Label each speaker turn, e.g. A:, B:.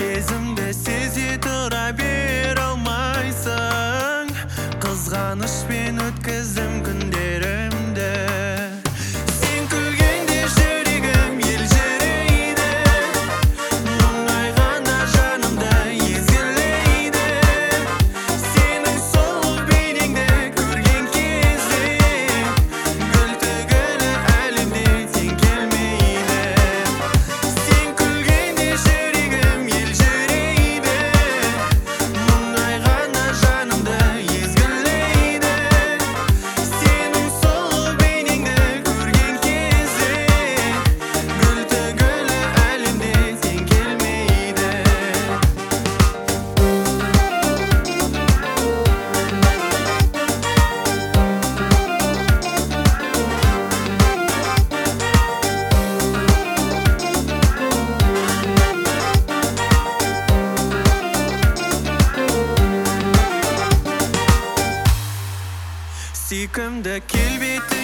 A: Сезімді сезе тұра бере алмайсың. Қызғанышпен өткіздім күндерімді. Сен күлгенде жүрегім елжірейді. Мұңайғанда жанымда езгілейді. Сенің сұлу бейнеңді көрген кезде гүл түгілі әлемде тең келмейді. Сен күлгенде жүрегім елжірейді. Мұңайғанда жанымда езгілейді. Сенің сұлу бейнеңді көрген кезде гүл түгілі әлемде тең келмейді. Сүйкімді келбеті